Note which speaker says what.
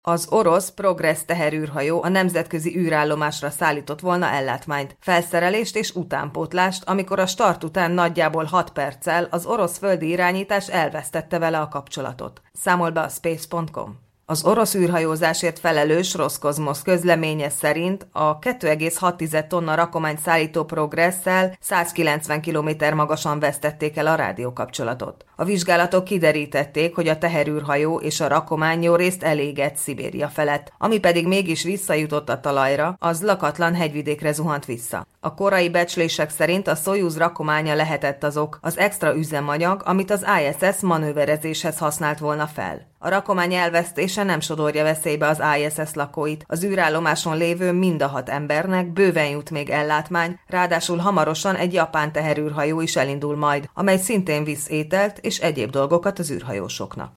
Speaker 1: Az orosz Progress teherűrhajó a nemzetközi űrállomásra szállított volna ellátmányt, felszerelést és utánpótlást, amikor a start után nagyjából 6 perccel az orosz földi irányítás elvesztette vele a kapcsolatot. Számol be a Space.com. Az orosz űrhajózásért felelős Roszkozmosz közleménye szerint a 2,6 tonna rakományt szállító Progresszel 190 km magasan vesztették el a rádiókapcsolatot. A vizsgálatok kiderítették, hogy a teherűrhajó és a rakomány jórészt elégett Szibéria felett, ami pedig mégis visszajutott a talajra, az lakatlan hegyvidékre zuhant vissza. A korai becslések szerint a Szojuz rakománya lehetett az extra üzemanyag, amit az ISS manőverezéshez használt volna fel. A rakomány elvesztése nem sodorja veszélybe az ISS lakóit, az űrállomáson lévő mind a 6 embernek bőven jut még ellátmány, ráadásul hamarosan egy japán teherűrhajó is elindul majd, amely szintén visz ételt és egyéb dolgokat az űrhajósoknak.